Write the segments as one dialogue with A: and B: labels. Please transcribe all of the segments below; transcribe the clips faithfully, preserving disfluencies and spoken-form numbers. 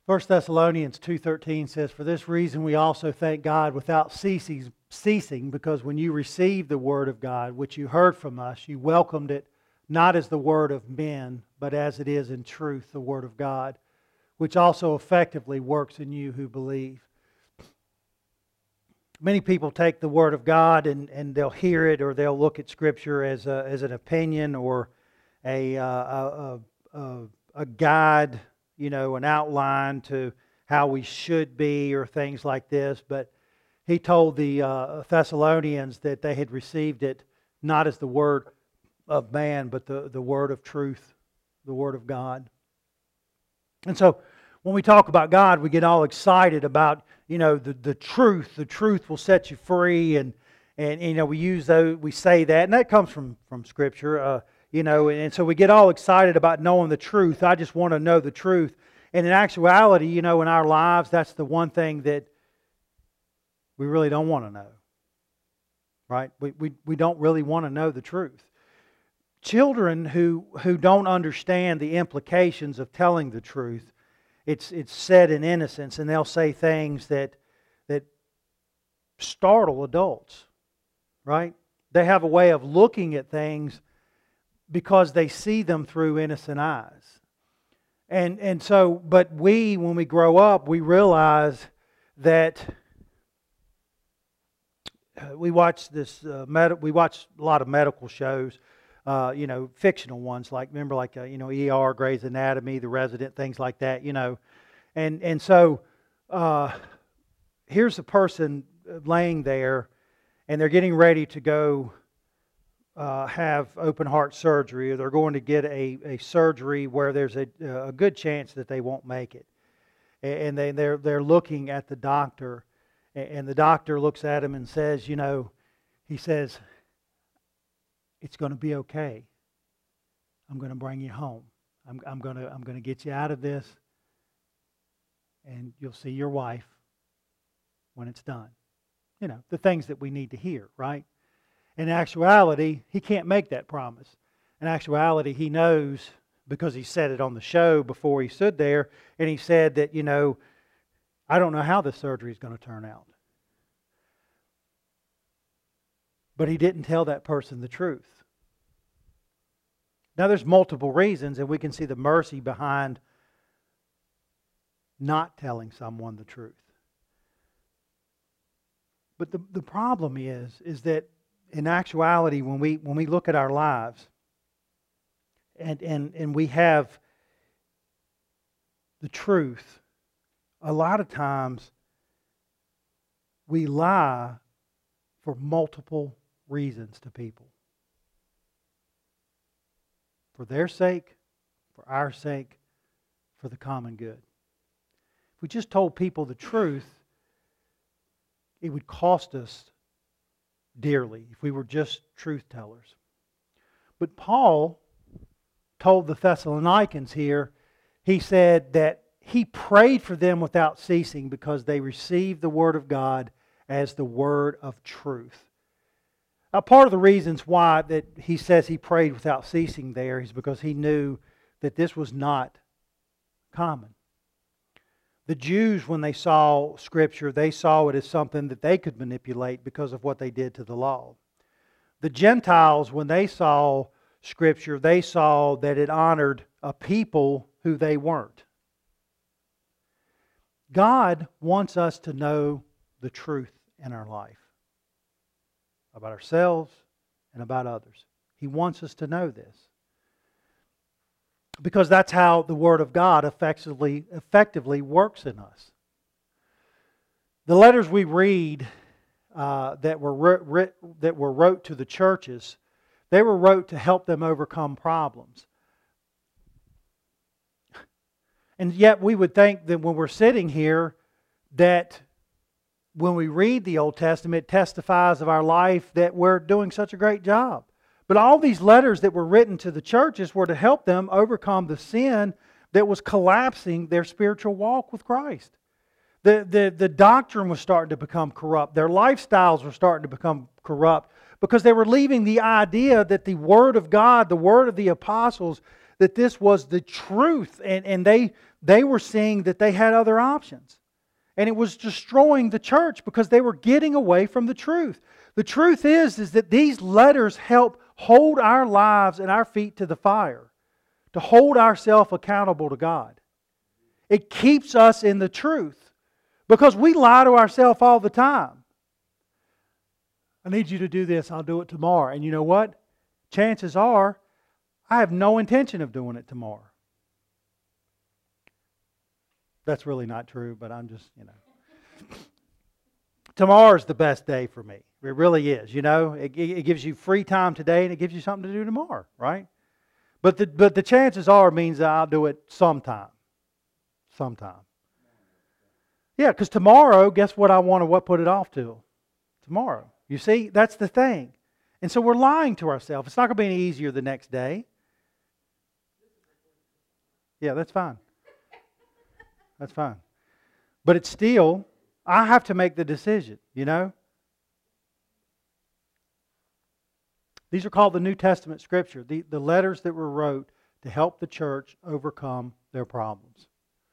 A: First Thessalonians two thirteen says, "For this reason we also thank God without ceasing, ceasing, because when you received the word of God, which you heard from us, you welcomed it not as the word of men, but as it is in truth the word of God, which also effectively works in you who believe." Many people take the Word of God and, and they'll hear it, or they'll look at Scripture as a, as an opinion or a, uh, a, a, a guide, you know, an outline to how we should be or things like this. But he told the uh, Thessalonians that they had received it not as the Word of man, but the, the Word of truth, the Word of God. And so when we talk about God, we get all excited about, you know, the, the truth. The truth will set you free, and and you know we use those, we say that, and that comes from from Scripture, uh, you know, and, and so we get all excited about knowing the truth. I just want to know the truth, and in actuality, you know, in our lives, that's the one thing that we really don't want to know, right? We we we don't really want to know the truth. Children who who don't understand the implications of telling the truth, It's it's said in innocence, and they'll say things that that startle adults, right? They have a way of looking at things because they see them through innocent eyes. And and so, but we, when we grow up, we realize that we watch this. Uh, med- we watch a lot of medical shows. Uh, you know, fictional ones, like, remember, like, uh, you know, E R, Grey's Anatomy, The Resident, things like that, you know. And and so, uh, here's a person laying there, and they're getting ready to go uh, have open heart surgery, or they're going to get a, a surgery where there's a, a good chance that they won't make it. And they, they're, they're looking at the doctor, and the doctor looks at him and says, you know, he says, "It's going to be okay. I'm going to bring you home. I'm, I'm going to I'm going to get you out of this, and you'll see your wife when it's done." You know, the things that we need to hear, right? In actuality, he can't make that promise. In actuality, he knows, because he said it on the show before he stood there, and he said that, you know, I don't know how this surgery is going to turn out. But he didn't tell that person the truth. Now, there's multiple reasons, and we can see the mercy behind not telling someone the truth. But the, the problem is, is that in actuality, when we when we look at our lives, and, and, and we have the truth, a lot of times we lie for multiple reasons to people. For their sake, for our sake, for the common good. If we just told people the truth, it would cost us dearly if we were just truth tellers. But Paul told the Thessalonians here, he said that he prayed for them without ceasing because they received the Word of God as the word of truth. Now, part of the reasons why that he says he prayed without ceasing there is because he knew that this was not common. The Jews, when they saw Scripture, they saw it as something that they could manipulate because of what they did to the law. The Gentiles, when they saw Scripture, they saw that it honored a people who they weren't. God wants us to know the truth in our life about ourselves and about others. He wants us to know this. Because that's how the Word of God effectively, effectively works in us. The letters we read uh, that were writ, that were wrote to the churches, they were wrote to help them overcome problems. And yet we would think that when we're sitting here, that when we read the Old Testament, it testifies of our life that we're doing such a great job. But all these letters that were written to the churches were to help them overcome the sin that was collapsing their spiritual walk with Christ. The, the, the doctrine was starting to become corrupt. Their lifestyles were starting to become corrupt because they were leaving the idea that the Word of God, the Word of the apostles, that this was the truth, and, and they, they were seeing that they had other options. And it was destroying the church because they were getting away from the truth. The truth is, is that these letters help hold our lives and our feet to the fire, to hold ourselves accountable to God. It keeps us in the truth because we lie to ourselves all the time. I need you to do this, I'll do it tomorrow. And you know what? Chances are, I have no intention of doing it tomorrow. That's really not true, but I'm just, you know. Tomorrow's the best day for me. It really is, you know. It, it gives you free time today and it gives you something to do tomorrow, right? But the, but the chances are means that I'll do it sometime. Sometime. Yeah, because tomorrow, guess what I want to what put it off to? Tomorrow. You see, that's the thing. And so we're lying to ourselves. It's not going to be any easier the next day. Yeah, that's fine. That's fine. But it's still, I have to make the decision, you know. These are called the New Testament Scripture, the, the letters that were wrote to help the church overcome their problems.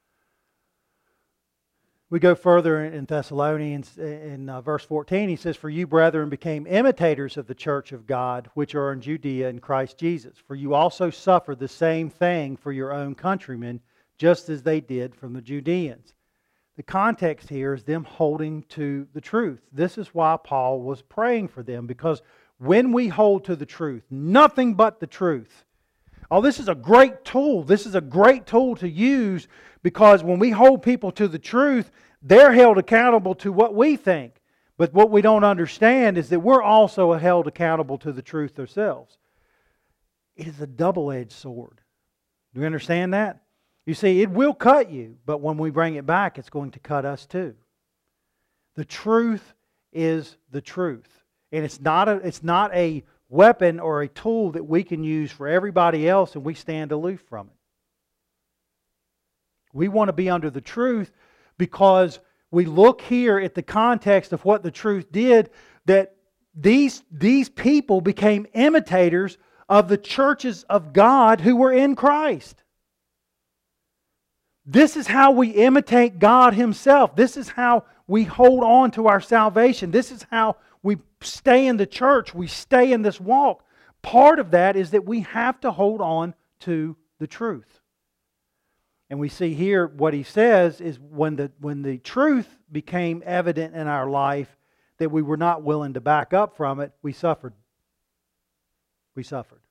A: We go further in Thessalonians, in uh, verse fourteen, he says, "For you, brethren, became imitators of the church of God, which are in Judea in Christ Jesus. For you also suffered the same thing for your own countrymen, just as they did from the Judeans." The context here is them holding to the truth. This is why Paul was praying for them, because when we hold to the truth, nothing but the truth. Oh, this is a great tool. This is a great tool to use, because when we hold people to the truth, they're held accountable to what we think. But what we don't understand is that we're also held accountable to the truth ourselves. It is a double-edged sword. Do you understand that? You see, it will cut you, but when we bring it back, it's going to cut us too. The truth is the truth. And it's not a, it's not a weapon or a tool that we can use for everybody else and we stand aloof from it. We want to be under the truth because we look here at the context of what the truth did, that these, these people became imitators of the churches of God who were in Christ. This is how we imitate God Himself. This is how we hold on to our salvation. This is how we stay in the church. We stay in this walk. Part of that is that we have to hold on to the truth. And we see here what he says is when the, when the truth became evident in our life that we were not willing to back up from it, we suffered. We suffered.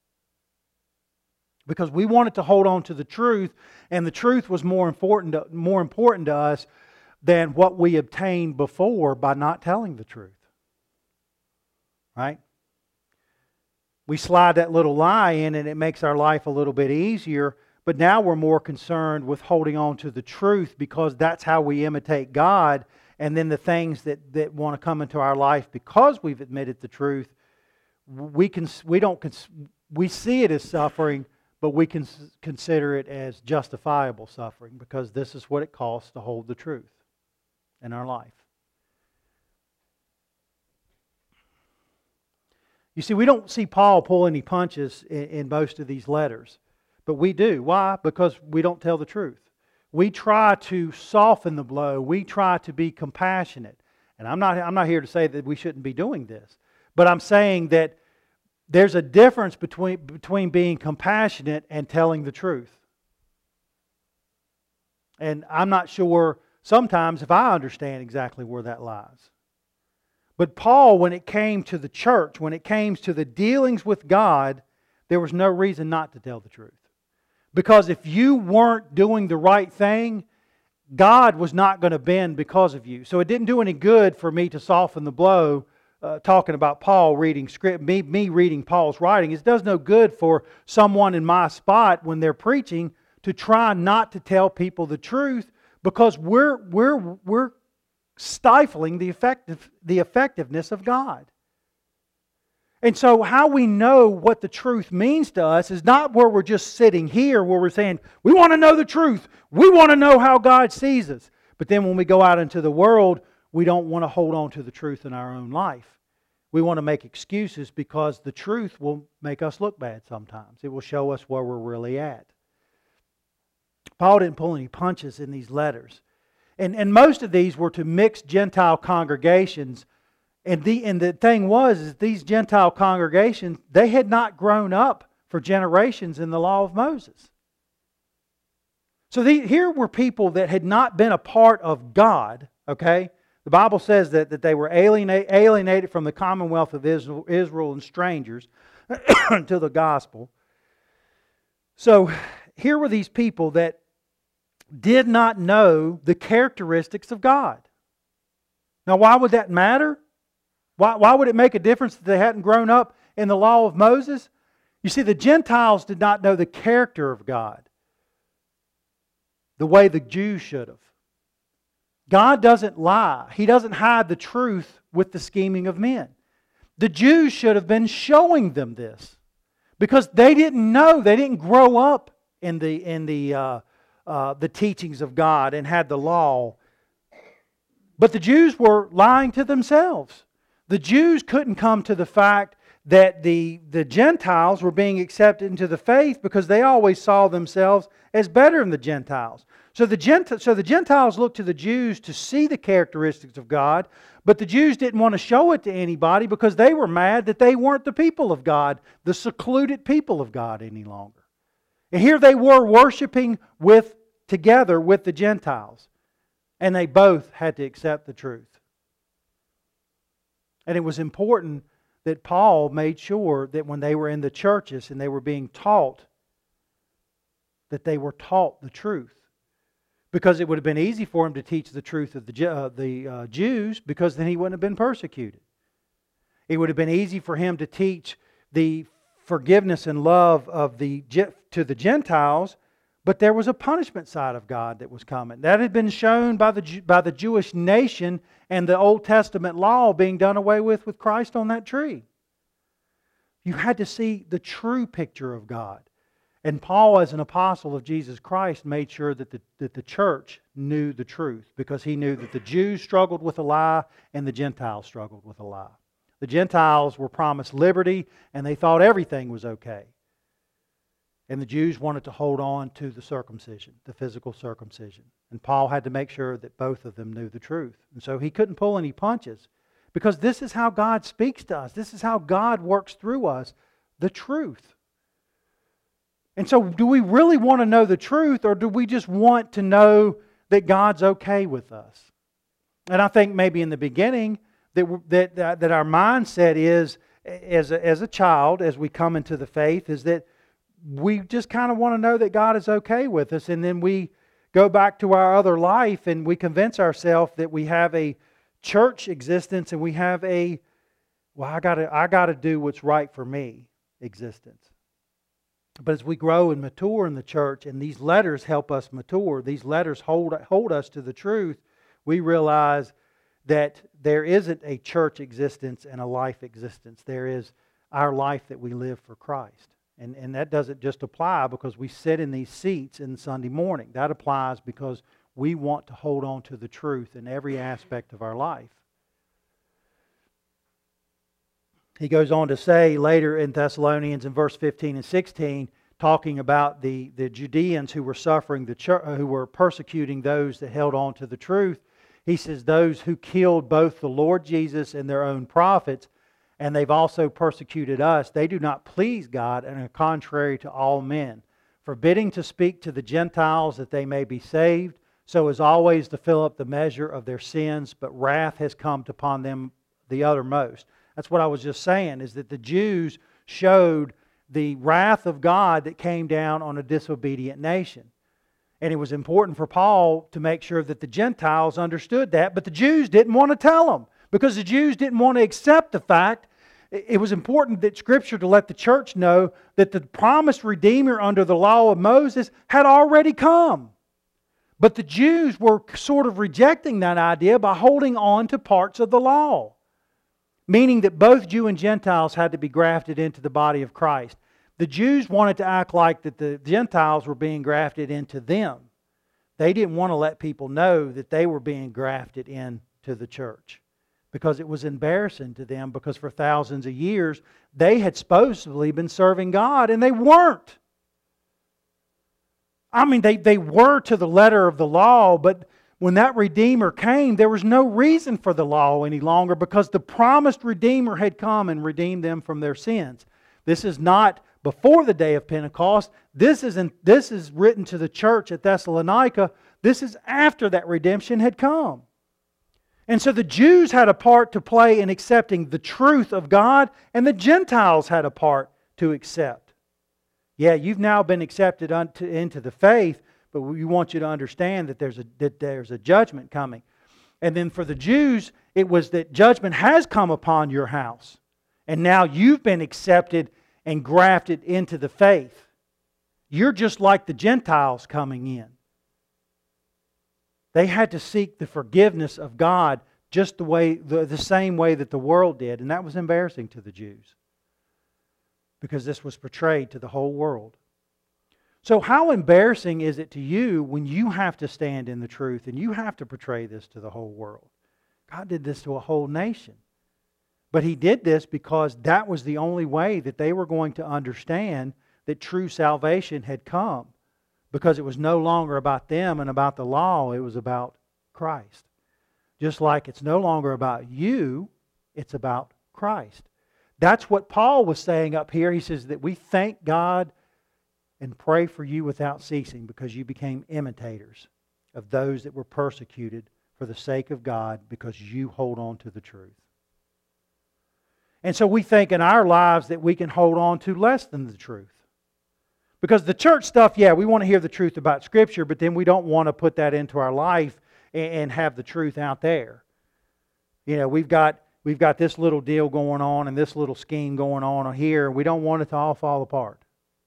A: Because we wanted to hold on to the truth, and the truth was more important to, more important to us than what we obtained before by not telling the truth. Right? We slide that little lie in and it makes our life a little bit easier, but now we're more concerned with holding on to the truth because that's how we imitate God, and then the things that, that want to come into our life because we've admitted the truth, we can we don't we see it as suffering, but we can consider it as justifiable suffering because this is what it costs to hold the truth in our life. You see, we don't see Paul pull any punches in, in most of these letters, but we do. Why? Because we don't tell the truth. We try to soften the blow. We try to be compassionate. And I'm not, I'm not here to say that we shouldn't be doing this, but I'm saying that there's a difference between, between being compassionate and telling the truth. And I'm not sure sometimes if I understand exactly where that lies. But Paul, when it came to the church, when it came to the dealings with God, there was no reason not to tell the truth. Because if you weren't doing the right thing, God was not going to bend because of you. So it didn't do any good for me to soften the blow uh, talking about Paul reading script, me, me reading Paul's writing. It does no good for someone in my spot when they're preaching to try not to tell people the truth because we're we're we're stifling the effective the effectiveness of God. And so how we know what the truth means to us is not where we're just sitting here where we're saying, we want to know the truth. We want to know how God sees us. But then when we go out into the world, we don't want to hold on to the truth in our own life. We want to make excuses because the truth will make us look bad sometimes. It will show us where we're really at. Paul didn't pull any punches in these letters. And, and most of these were to mixed Gentile congregations. And the, and the thing was, is these Gentile congregations, they had not grown up for generations in the law of Moses. So the, here were people that had not been a part of God, okay? The Bible says that, that they were alienate, alienated from the commonwealth of Israel, Israel and strangers to the gospel. So here were these people that did not know the characteristics of God. Now, why would that matter? Why, why would it make a difference that they hadn't grown up in the law of Moses? You see, the Gentiles did not know the character of God the way the Jews should have. God doesn't lie. He doesn't hide the truth with the scheming of men. The Jews should have been showing them this because they didn't know. They didn't grow up in the in the uh, uh, the teachings of God and had the law. But the Jews were lying to themselves. The Jews couldn't come to the fact that the, the Gentiles were being accepted into the faith because they always saw themselves as better than the Gentiles. So the, Gent- so the Gentiles looked to the Jews to see the characteristics of God, but the Jews didn't want to show it to anybody because they were mad that they weren't the people of God, the secluded people of God any longer. And here they were worshiping with together with the Gentiles, and they both had to accept the truth. And it was important that Paul made sure that when they were in the churches and they were being taught, that they were taught the truth. Because it would have been easy for him to teach the truth of the, uh, the uh, Jews, because then he wouldn't have been persecuted. It would have been easy for him to teach the forgiveness and love of the to the Gentiles, but there was a punishment side of God that was coming. That had been shown by the by the Jewish nation and the Old Testament law being done away with with Christ on that tree. You had to see the true picture of God. And Paul, as an apostle of Jesus Christ, made sure that the, that the church knew the truth, because he knew that the Jews struggled with a lie and the Gentiles struggled with a lie. The Gentiles were promised liberty and they thought everything was okay. And the Jews wanted to hold on to the circumcision, the physical circumcision. And Paul had to make sure that both of them knew the truth. And so he couldn't pull any punches, because this is how God speaks to us. This is how God works through us, the truth. And so do we really want to know the truth, or do we just want to know that God's okay with us? And I think maybe in the beginning that that that our mindset is, as a, as a child, as we come into the faith, is that we just kind of want to know that God is okay with us, and then we go back to our other life and we convince ourselves that we have a church existence and we have a, well, I gotta I gotta do what's right for me existence. But as we grow and mature in the church, and these letters help us mature, these letters hold, hold us to the truth, we realize that there isn't a church existence and a life existence. There is our life that we live for Christ. And, and that doesn't just apply because we sit in these seats in Sunday morning. That applies because we want to hold on to the truth in every aspect of our life. He goes on to say later in Thessalonians in verse fifteen and sixteen, talking about the, the Judeans who were suffering, the church, who were persecuting those that held on to the truth. He says, those who killed both the Lord Jesus and their own prophets, and they've also persecuted us, they do not please God and are contrary to all men, forbidding to speak to the Gentiles that they may be saved, so as always to fill up the measure of their sins, but wrath has come upon them the uttermost. That's what I was just saying, is that the Jews showed the wrath of God that came down on a disobedient nation. And it was important for Paul to make sure that the Gentiles understood that, but the Jews didn't want to tell them, because the Jews didn't want to accept the fact. It was important that Scripture to let the church know that the promised Redeemer under the law of Moses had already come. But the Jews were sort of rejecting that idea by holding on to parts of the law, meaning that both Jew and Gentiles had to be grafted into the body of Christ. The Jews wanted to act like that the Gentiles were being grafted into them. They didn't want to let people know that they were being grafted into the church. because it was embarrassing to them, because for thousands of years they had supposedly been serving God and they weren't. I mean, they, they were to the letter of the law, but when that Redeemer came, there was no reason for the law any longer, because the promised Redeemer had come and redeemed them from their sins. This is not before the day of Pentecost. This isn't, this is written to the church at Thessalonica. This is after that redemption had come. And so the Jews had a part to play in accepting the truth of God, and the Gentiles had a part to accept. Yeah, you've now been accepted unto, into the faith, but we want you to understand that there's a that there's a judgment coming. And then for the Jews, it was that judgment has come upon your house. And now you've been accepted and grafted into the faith. You're just like the Gentiles coming in. They had to seek the forgiveness of God just the way the, the same way that the world did. And that was embarrassing to the Jews, because this was portrayed to the whole world. So how embarrassing is it to you when you have to stand in the truth and you have to portray this to the whole world? God did this to a whole nation. But He did this because that was the only way that they were going to understand that true salvation had come. Because it was no longer about them and about the law, it was about Christ. Just like it's no longer about you, it's about Christ. That's what Paul was saying up here. He says that we thank God and pray for you without ceasing, because you became imitators of those that were persecuted for the sake of God, because you hold on to the truth. And so we think in our lives that we can hold on to less than the truth. Because the church stuff, yeah, we want to hear the truth about Scripture, but then we don't want to put that into our life and have the truth out there. You know, we've got we've got this little deal going on and this little scheme going on here, and we don't want it to all fall apart.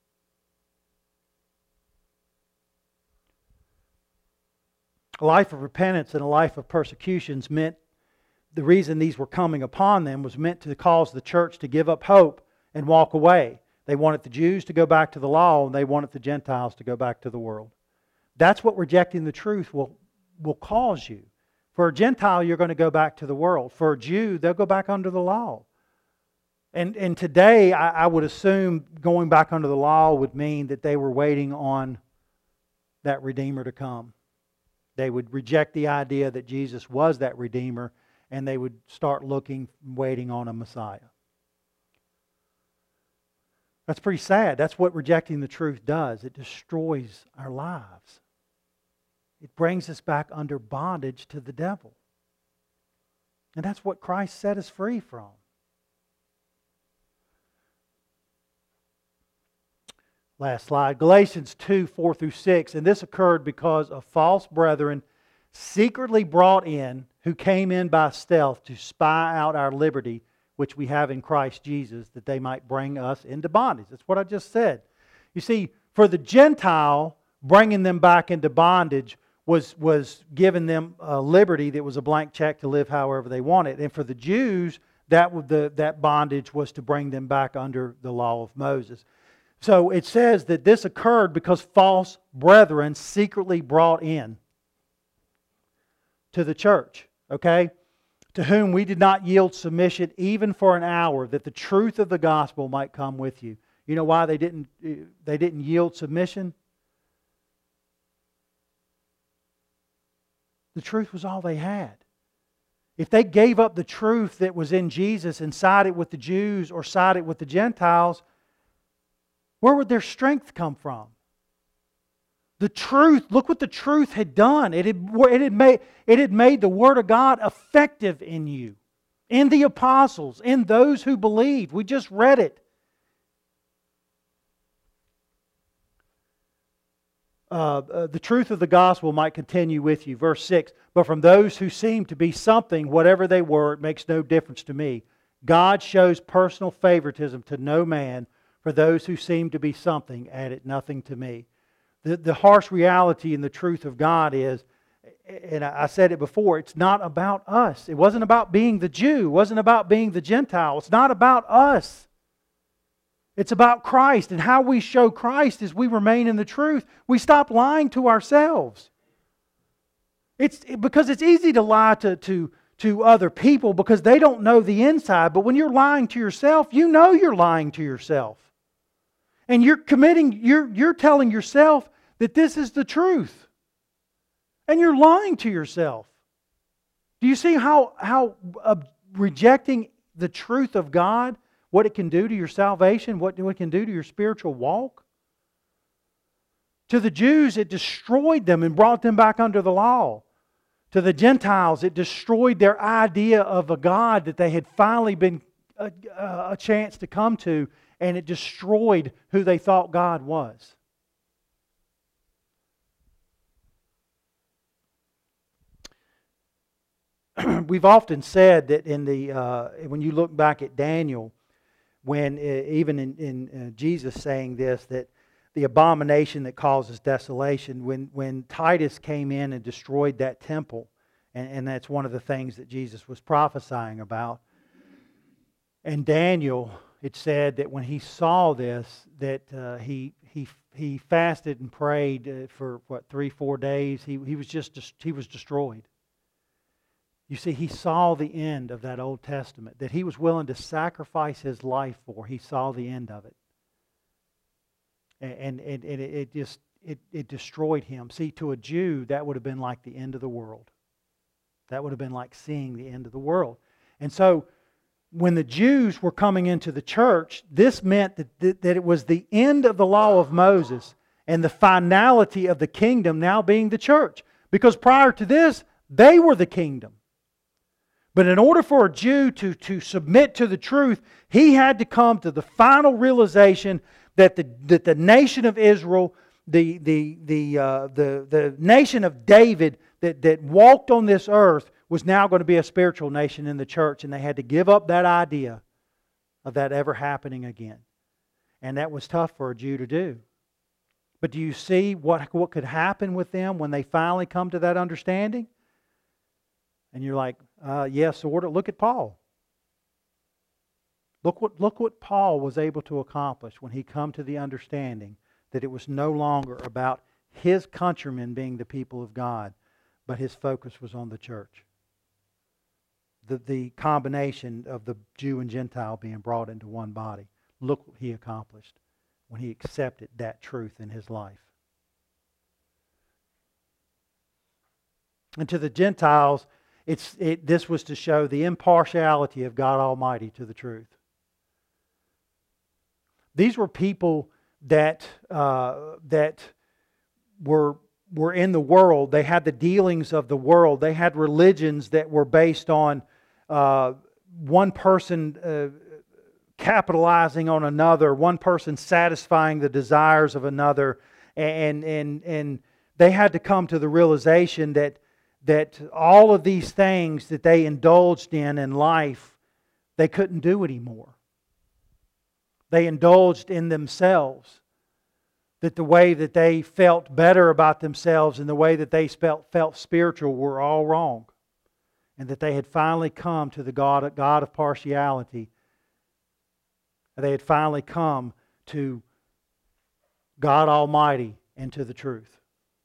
A: A life of repentance and a life of persecutions meant, the reason these were coming upon them was meant to cause the church to give up hope and walk away. They wanted the Jews to go back to the law, and they wanted the Gentiles to go back to the world. That's what rejecting the truth will, will cause you. For a Gentile, you're going to go back to the world. For a Jew, they'll go back under the law. And, and today, I, I would assume going back under the law would mean that they were waiting on that Redeemer to come. They would reject the idea that Jesus was that Redeemer, and they would start looking, waiting on a Messiah. That's pretty sad. That's what rejecting the truth does. It destroys our lives. It brings us back under bondage to the devil. And that's what Christ set us free from. Last slide. Galatians two, four through six. And this occurred because of false brethren secretly brought in, who came in by stealth to spy out our liberty, which we have in Christ Jesus, that they might bring us into bondage. That's what I just said. You see, for the Gentile, bringing them back into bondage was, was giving them a liberty that was a blank check to live however they wanted. And for the Jews, that, would the, that bondage was to bring them back under the law of Moses. So it says that this occurred because false brethren secretly brought in to the church, okay? To whom we did not yield submission even for an hour, that the truth of the gospel might come with you. You know why they didn't, they didn't yield submission? The truth was all they had. If they gave up the truth that was in Jesus and sided with the Jews or sided with the Gentiles, where would their strength come from? The truth, look what the truth had done. It had, it had, made, it had made the Word of God effective in you, in the apostles, in those who believed. We just read it. Uh, uh, the truth of the gospel might continue with you. Verse six, but from those who seem to be something, whatever they were, it makes no difference to me. God shows personal favoritism to no man. For those who seem to be something, add it nothing to me. The, the harsh reality and the truth of God is, and I said it before, it's not about us. It wasn't about being the Jew. It wasn't about being the Gentile. It's not about us. It's about Christ. And how we show Christ is we remain in the truth. We stop lying to ourselves. It's because it's easy to lie to, to, to other people because they don't know the inside. But when you're lying to yourself, you know you're lying to yourself. And you're committing, you're, you're telling yourself that this is the truth. And you're lying to yourself. Do you see how, how uh, rejecting the truth of God, what it can do to your salvation, what it can do to your spiritual walk? To the Jews, it destroyed them and brought them back under the law. To the Gentiles, it destroyed their idea of a God that they had finally been a, a chance to come to, and it destroyed who they thought God was. We've often said that in the uh, when you look back at Daniel, when uh, even in, in uh, Jesus saying this, that the abomination that causes desolation, when, when Titus came in and destroyed that temple, and, and that's one of the things that Jesus was prophesying about. And Daniel, it said that when he saw this, that uh, he he he fasted and prayed uh, for what three four days. He he was just he was destroyed. You see, he saw the end of that Old Testament that he was willing to sacrifice his life for. He saw the end of it. And, and, and it just it, it destroyed him. See, to a Jew, that would have been like the end of the world. That would have been like seeing the end of the world. And so, when the Jews were coming into the church, this meant that, that, that it was the end of the law of Moses and the finality of the kingdom now being the church. Because prior to this, they were the kingdom. But in order for a Jew to, to submit to the truth, he had to come to the final realization that the, that the nation of Israel, the, the, the, uh, the, the nation of David that, that walked on this earth was now going to be a spiritual nation in the church. And they had to give up that idea of that ever happening again. And that was tough for a Jew to do. But do you see what, what could happen with them when they finally come to that understanding? And you're like, uh, yes, sort of. Look at Paul. Look what, look what Paul was able to accomplish when he come to the understanding that it was no longer about his countrymen being the people of God, but his focus was on the church. The, the combination of the Jew and Gentile being brought into one body. Look what he accomplished when he accepted that truth in his life. And to the Gentiles, It's, it, this was to show the impartiality of God Almighty to the truth. These were people that uh, that were were in the world. They had the dealings of the world. They had religions that were based on uh, one person uh, capitalizing on another, one person satisfying the desires of another, and and and they had to come to the realization that. that all of these things that they indulged in in life, they couldn't do anymore. They indulged in themselves. That the way that they felt better about themselves and the way that they felt, felt spiritual were all wrong. And that they had finally come to the God, God of partiality. They had finally come to God Almighty and to the truth.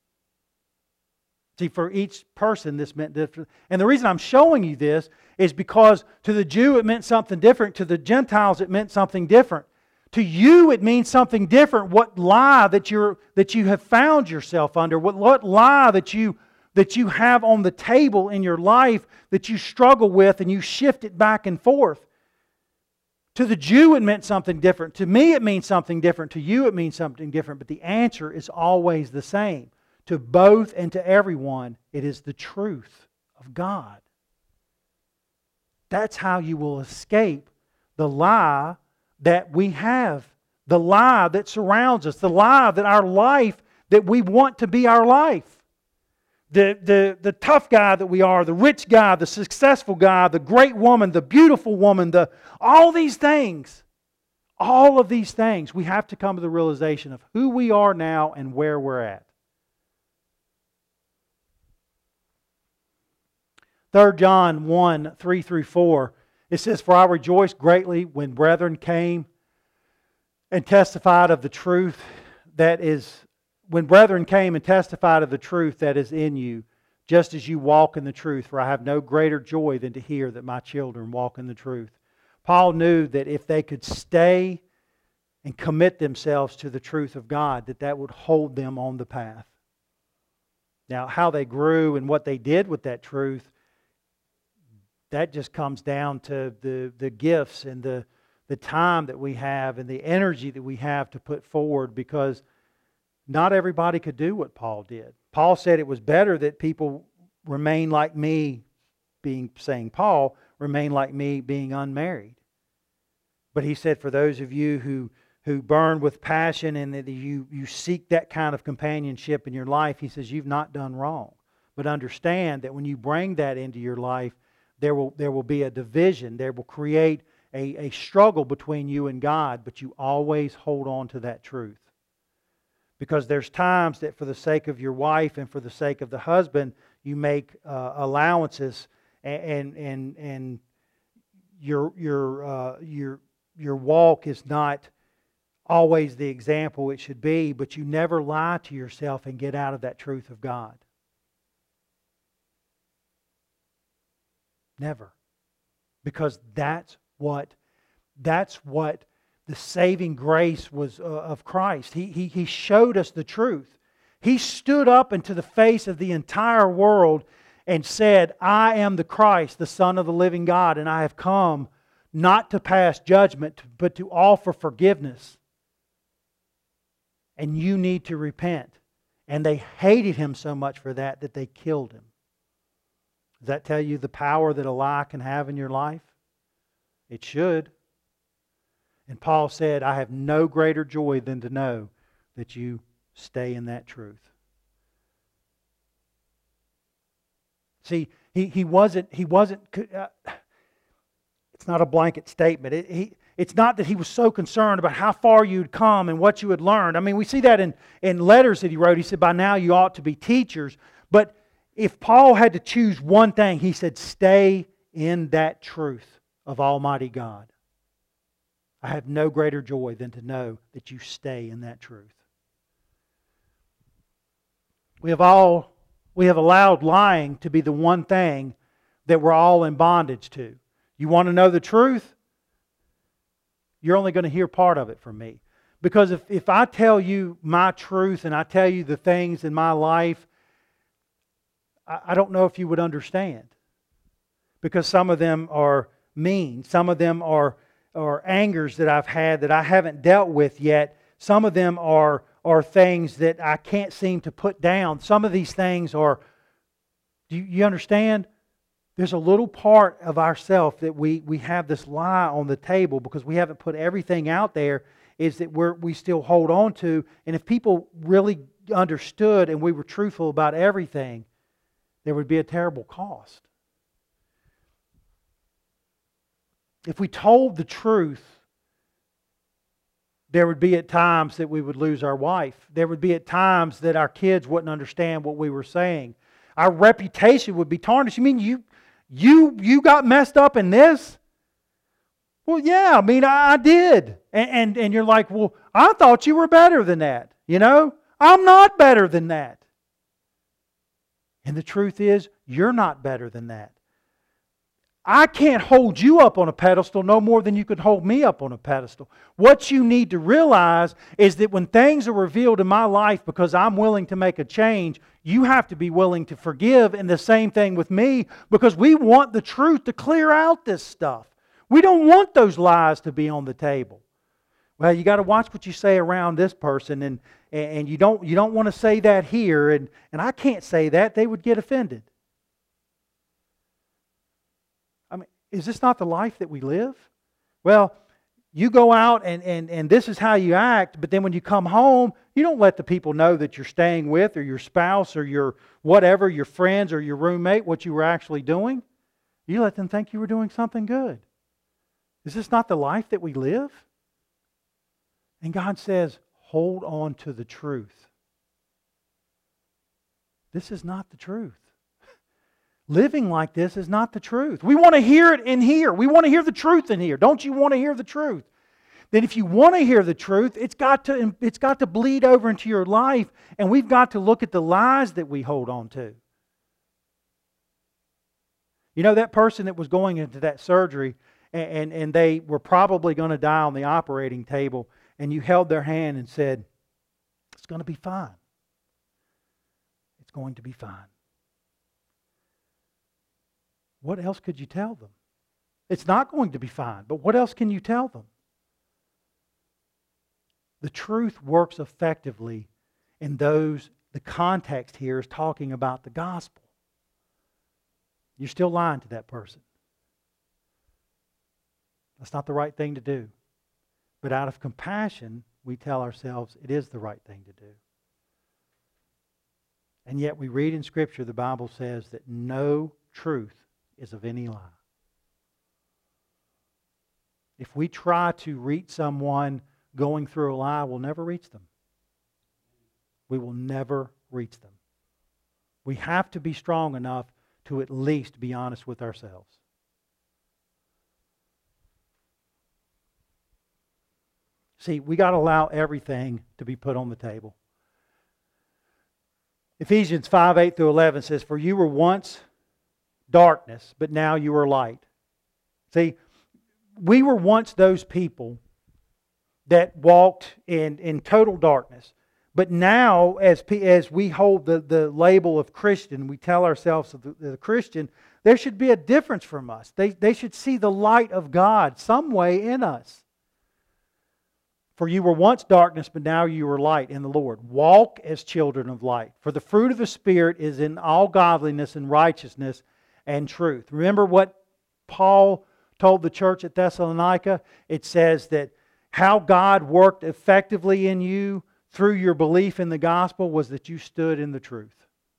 A: See, for each person this meant different. And the reason I'm showing you this is because to the Jew it meant something different. To the Gentiles it meant something different. To you it means something different. What lie that you're that you have found yourself under. What, what lie that you that you have on the table in your life that you struggle with and you shift it back and forth. To the Jew it meant something different. To me it means something different. To you it means something different. But the answer is always the same. To both and to everyone, it is the truth of God. That's how you will escape the lie that we have. The lie that surrounds us. The lie that our life, that we want to be our life. The, the, the tough guy that we are, the rich guy, the successful guy, the great woman, the beautiful woman, the all these things. All of these things, we have to come to the realization of who we are now and where we're at. Third John one, three through four, it says, "For I rejoiced greatly when brethren came and testified of the truth that is, when brethren came and testified of the truth that is in you, just as you walk in the truth, for I have no greater joy than to hear that my children walk in the truth. Paul knew that if they could stay and commit themselves to the truth of God, that that would hold them on the path. Now, how they grew and what they did with that truth, that just comes down to the, the gifts and the, the time that we have and the energy that we have to put forward, because not everybody could do what Paul did. Paul said it was better that people remain like me, being saying Paul, remain like me being unmarried. But he said, for those of you who, who burn with passion and that you, you seek that kind of companionship in your life, he says, you've not done wrong. But understand that when you bring that into your life, there will, there will be a division. There will create a, a struggle between you and God, but you always hold on to that truth. Because there's times that for the sake of your wife and for the sake of the husband, you make uh, allowances, and and and, and your your uh, your your walk is not always the example it should be, but you never lie to yourself and get out of that truth of God. Never. Because that's what that's what the saving grace was uh, of Christ. He, he, he showed us the truth. He stood up into the face of the entire world and said, I am the Christ, the Son of the living God, and I have come not to pass judgment, but to offer forgiveness. And you need to repent. And they hated Him so much for that that they killed Him. Does that tell you the power that a lie can have in your life? It should. And Paul said, I have no greater joy than to know that you stay in that truth. See, he, he wasn't, he wasn't, uh, it's not a blanket statement. It, he, it's not that he was so concerned about how far you'd come and what you had learned. I mean, we see that in, in letters that he wrote. He said, by now you ought to be teachers. But if Paul had to choose one thing, he said, stay in that truth of Almighty God. I have no greater joy than to know that you stay in that truth. We have all, we have allowed lying to be the one thing that we're all in bondage to. You want to know the truth? You're only going to hear part of it from me. Because if, if I tell you my truth and I tell you the things in my life, I, I don't know if you would understand. Because some of them are mean. Some of them are or angers that I've had that I haven't dealt with yet. Some of them are, are things that I can't seem to put down. Some of these things are, do you, you understand? There's a little part of ourself that we, we have this lie on the table because we haven't put everything out there, is that we're, we still hold on to. And if people really understood and we were truthful about everything, there would be a terrible cost. If we told the truth, there would be at times that we would lose our wife. There would be at times that our kids wouldn't understand what we were saying. Our reputation would be tarnished. You mean you you you got messed up in this? Well, yeah, I mean, I, I did. And, and, and you're like, well, I thought you were better than that. You know, I'm not better than that. And the truth is, you're not better than that. I can't hold you up on a pedestal no more than you could hold me up on a pedestal. What you need to realize is that when things are revealed in my life because I'm willing to make a change, you have to be willing to forgive, and the same thing with me, because we want the truth to clear out this stuff. We don't want those lies to be on the table. Well, you got to watch what you say around this person, and, and you don't, you don't want to say that here, and, and I can't say that. They would get offended. Is this not the life that we live? Well, you go out and, and, and this is how you act, but then when you come home, you don't let the people know that you're staying with, or your spouse, or your whatever, your friends, or your roommate, what you were actually doing. You let them think you were doing something good. Is this not the life that we live? And God says, hold on to the truth. This is not the truth. Living like this is not the truth. We want to hear it in here. We want to hear the truth in here. Don't you want to hear the truth? Then if you want to hear the truth, it's got to, it's got to bleed over into your life, and we've got to look at the lies that we hold on to. You know, that person that was going into that surgery and, and, and they were probably going to die on the operating table, and you held their hand and said, it's going to be fine. It's going to be fine. What else could you tell them? It's not going to be fine, but what else can you tell them? The truth works effectively in those, the context here is talking about the gospel. You're still lying to that person. That's not the right thing to do. But out of compassion, we tell ourselves it is the right thing to do. And yet we read in Scripture, the Bible says that no truth is of any lie. If we try to reach someone going through a lie, we'll never reach them. We will never reach them. We have to be strong enough to at least be honest with ourselves. See, we got to allow everything to be put on the table. Ephesians five, eight through eleven says, for you were once darkness, but now you are light. See, we were once those people that walked in, in total darkness. But now, as, as we hold the, the label of Christian, we tell ourselves the, the Christian, there should be a difference from us. They, they should see the light of God some way in us. For you were once darkness, but now you are light in the Lord. Walk as children of light. For the fruit of the Spirit is in all godliness and righteousness and truth. Remember what Paul told the church at Thessalonica? It says that how God worked effectively in you through your belief in the gospel was that you stood in the truth.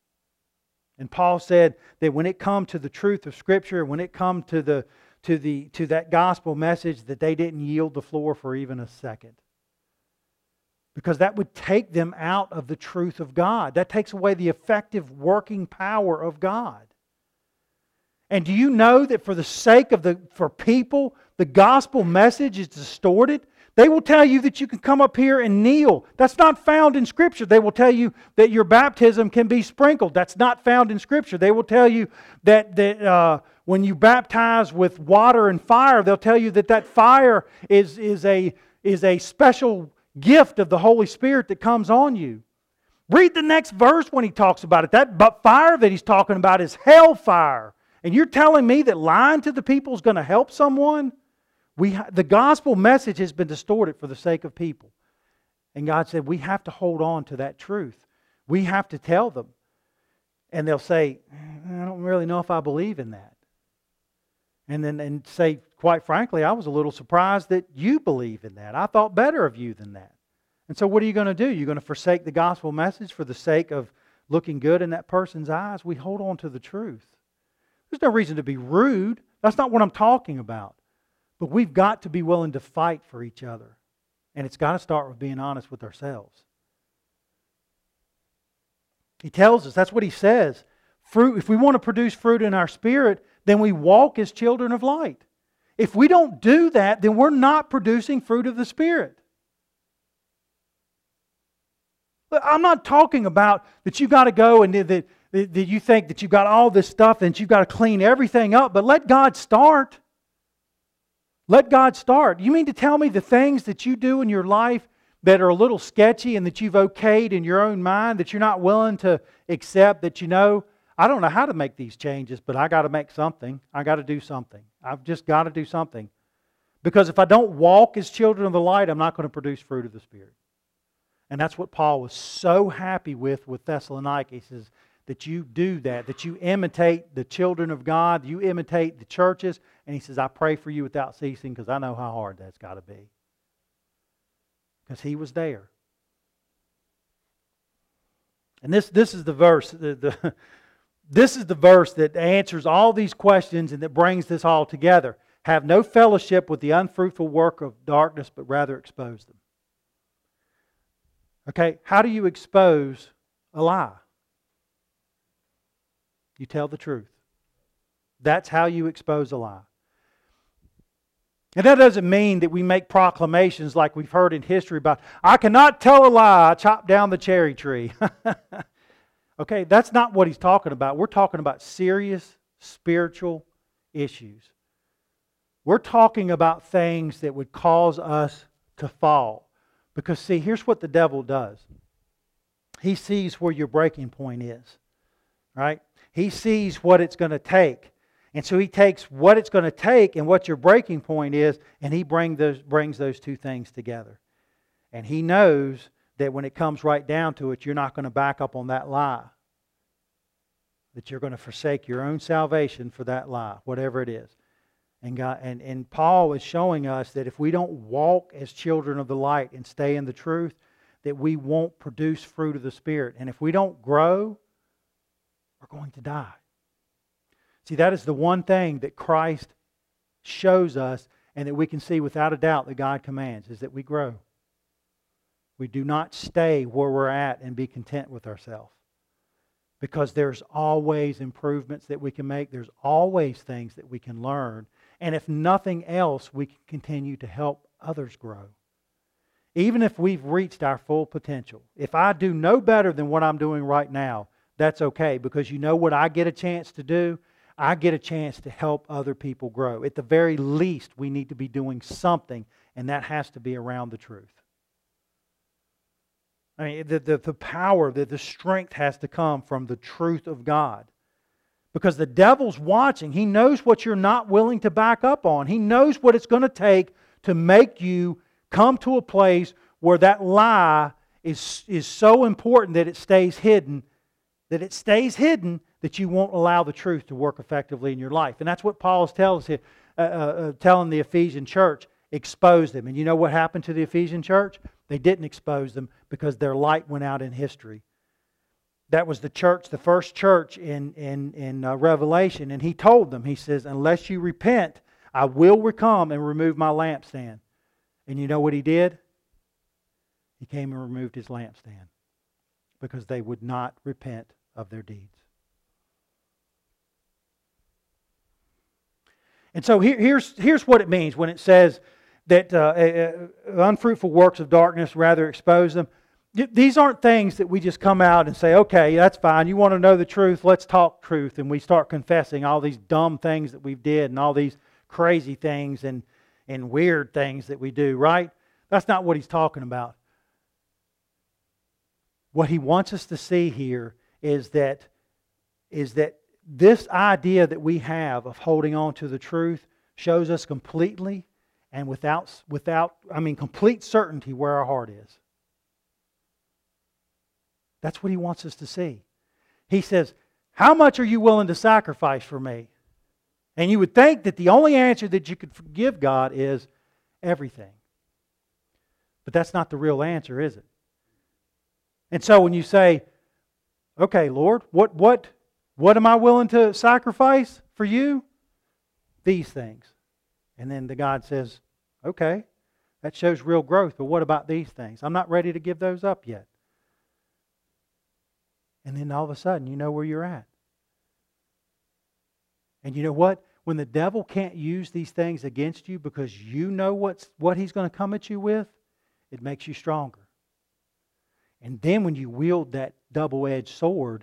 A: And Paul said that when it come to the truth of Scripture, when it come to the to the to that gospel message, that they didn't yield the floor for even a second. Because that would take them out of the truth of God. That takes away the effective working power of God. And do you know that for the sake of the for people, the gospel message is distorted? They will tell you that you can come up here and kneel. That's not found in Scripture. They will tell you that your baptism can be sprinkled. That's not found in Scripture. They will tell you that, that uh, when you baptize with water and fire, they'll tell you that that fire is, is, a, is a special gift of the Holy Spirit that comes on you. Read the next verse when he talks about it. That but fire that he's talking about is hellfire. And you're telling me that lying to the people is going to help someone? We, the gospel message has been distorted for the sake of people. And God said we have to hold on to that truth. We have to tell them. And they'll say, I don't really know if I believe in that. And then and say, quite frankly, I was a little surprised that you believe in that. I thought better of you than that. And so what are you going to do? You're going to forsake the gospel message for the sake of looking good in that person's eyes? We hold on to the truth. There's no reason to be rude. That's not what I'm talking about. But we've got to be willing to fight for each other. And it's got to start with being honest with ourselves. He tells us, that's what he says. Fruit, if we want to produce fruit in our spirit, then we walk as children of light. If we don't do that, then we're not producing fruit of the Spirit. I'm not talking about that you've got to go and that, that you think that you've got all this stuff and you've got to clean everything up, but let God start. Let God start. You mean to tell me the things that you do in your life that are a little sketchy and that you've okayed in your own mind, that you're not willing to accept, that you know, I don't know how to make these changes, but I got to make something. I got to do something. I've just got to do something. Because if I don't walk as children of the light, I'm not going to produce fruit of the Spirit. And that's what Paul was so happy with with Thessalonica. He says that you do that, that you imitate the children of God, you imitate the churches. And he says, I pray for you without ceasing because I know how hard that's got to be. Because he was there. And this, this is the verse, the, the, this is the verse that answers all these questions and that brings this all together. Have no fellowship with the unfruitful work of darkness, but rather expose them. Okay, how do you expose a lie? You tell the truth. That's how you expose a lie. And that doesn't mean that we make proclamations like we've heard in history about, I cannot tell a lie, I chop down the cherry tree. Okay, that's not what he's talking about. We're talking about serious spiritual issues. We're talking about things that would cause us to fall. Because see, here's what the devil does. He sees where your breaking point is. Right? He sees what it's going to take. And so he takes what it's going to take and what your breaking point is, and he bring those, brings those two things together. And he knows that when it comes right down to it, you're not going to back up on that lie. That you're going to forsake your own salvation for that lie, whatever it is. And, God, and, and Paul is showing us that if we don't walk as children of the light and stay in the truth, that we won't produce fruit of the Spirit. And if we don't grow, we're going to die. See, that is the one thing that Christ shows us and that we can see without a doubt that God commands, is that we grow. We do not stay where we're at and be content with ourselves. Because there's always improvements that we can make. There's always things that we can learn. And if nothing else, we can continue to help others grow. Even if we've reached our full potential. If I do no better than what I'm doing right now, that's okay. Because you know what I get a chance to do? I get a chance to help other people grow. At the very least, we need to be doing something. And that has to be around the truth. I mean, the, the, the power, the, the strength has to come from the truth of God. Because the devil's watching. He knows what you're not willing to back up on. He knows what it's going to take to make you come to a place where that lie is, is so important that it stays hidden, that it stays hidden that you won't allow the truth to work effectively in your life. And that's what Paul is tells, uh, uh, telling the Ephesian church. Expose them. And you know what happened to the Ephesian church? They didn't expose them because their light went out in history. That was the church, the first church in, in, in uh, Revelation. And he told them, he says, unless you repent, I will come and remove my lampstand. And you know what he did? He came and removed his lampstand. Because they would not repent of their deeds. And so here, here's, here's what it means when it says that uh, uh, unfruitful works of darkness, rather expose them. These aren't things that we just come out and say, okay, that's fine. You want to know the truth? Let's talk truth. And we start confessing all these dumb things that we've did and all these crazy things and, and weird things that we do, right? That's not what he's talking about. What he wants us to see here is that, is that this idea that we have of holding on to the truth shows us completely and without, without, I mean, complete certainty where our heart is. That's what he wants us to see. He says, how much are you willing to sacrifice for me? And you would think that the only answer that you could give God is everything. But that's not the real answer, is it? And so when you say, okay, Lord, what, what, what am I willing to sacrifice for you? These things. And then the God says, okay, that shows real growth, but what about these things? I'm not ready to give those up yet. And then all of a sudden, you know where you're at. And you know what? When the devil can't use these things against you because you know what's, what he's going to come at you with, it makes you stronger. And then when you wield that double-edged sword,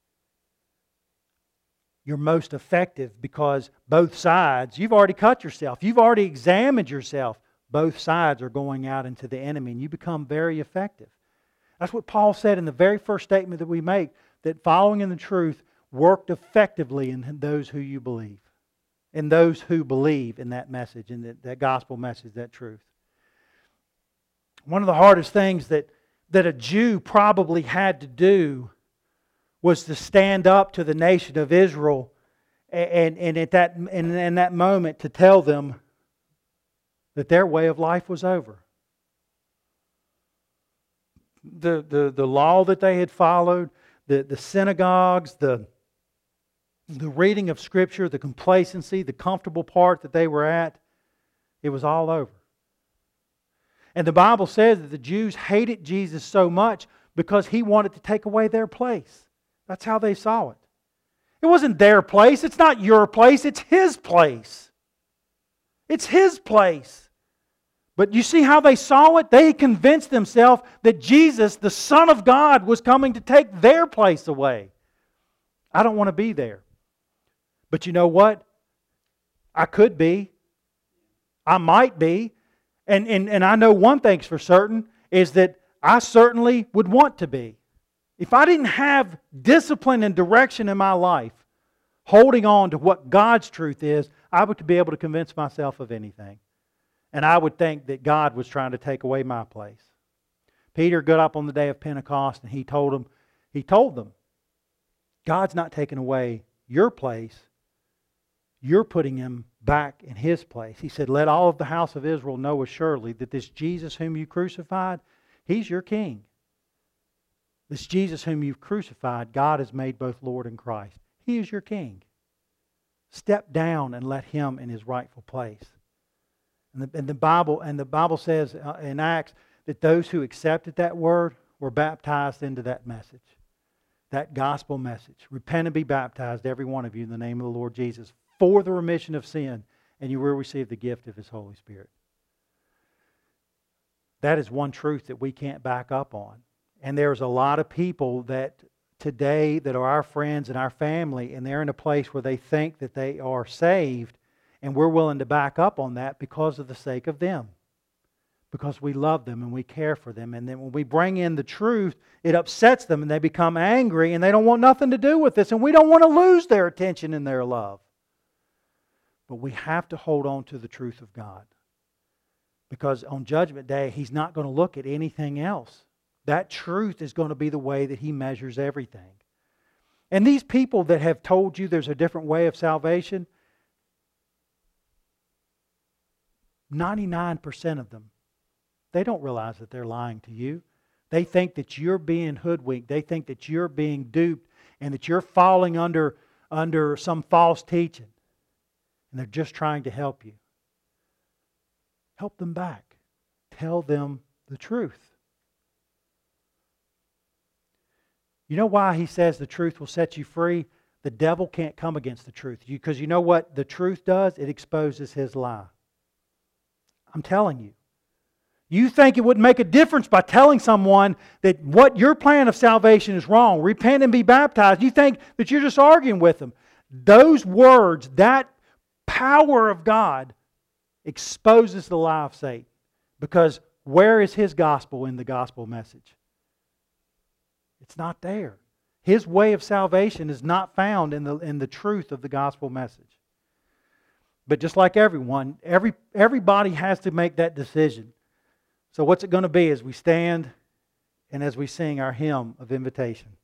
A: you're most effective because both sides, you've already cut yourself. You've already examined yourself. Both sides are going out into the enemy and you become very effective. That's what Paul said in the very first statement that we make, that following in the truth worked effectively in those who you believe. In those who believe in that message, in that, that gospel message, that truth. One of the hardest things that, that a Jew probably had to do was to stand up to the nation of Israel and, and at that, and in that moment to tell them that their way of life was over. The, the, the law that they had followed, the, the synagogues, the, the reading of Scripture, the complacency, the comfortable part that they were at, it was all over. And the Bible says that the Jews hated Jesus so much because He wanted to take away their place. That's how they saw it. It wasn't their place. It's not your place. It's His place. It's His place. But you see how they saw it? They convinced themselves that Jesus, the Son of God, was coming to take their place away. I don't want to be there. But you know what? I could be. I might be. And, and, and I know one thing's for certain, is that I certainly would want to be. If I didn't have discipline and direction in my life, holding on to what God's truth is, I would be able to convince myself of anything. And I would think that God was trying to take away my place. Peter got up on the day of Pentecost and he told them, he told them, God's not taking away your place. You're putting Him back in His place. He said, let all of the house of Israel know assuredly that this Jesus whom you crucified, He's your King. This Jesus whom you've crucified, God has made both Lord and Christ. He is your King. Step down and let Him in His rightful place. And the, and the Bible and the Bible says in Acts that those who accepted that word were baptized into that message, that gospel message. Repent and be baptized, every one of you, in the name of the Lord Jesus, for the remission of sin, and you will receive the gift of His Holy Spirit. That is one truth that we can't back up on. And there's a lot of people that today that are our friends and our family, and they're in a place where they think that they are saved, and we're willing to back up on that because of the sake of them. Because we love them and we care for them. And then when we bring in the truth, it upsets them and they become angry and they don't want nothing to do with this. And we don't want to lose their attention and their love. But we have to hold on to the truth of God. Because on Judgment Day, He's not going to look at anything else. That truth is going to be the way that He measures everything. And these people that have told you there's a different way of salvation, ninety-nine percent of them, they don't realize that they're lying to you. They think that you're being hoodwinked. They think that you're being duped and that you're falling under, under some false teaching. And they're just trying to help you. Help them back. Tell them the truth. You know why He says the truth will set you free? The devil can't come against the truth. Because you, you know what the truth does? It exposes his lie. I'm telling you. You think it would make a difference by telling someone that what your plan of salvation is wrong. Repent and be baptized. You think that you're just arguing with them. Those words, that power of God exposes the lie of Satan. Because where is his gospel in the gospel message? It's not there. His way of salvation is not found in the, in the truth of the gospel message. But just like everyone, every everybody has to make that decision. So what's it going to be as we stand and as we sing our hymn of invitation?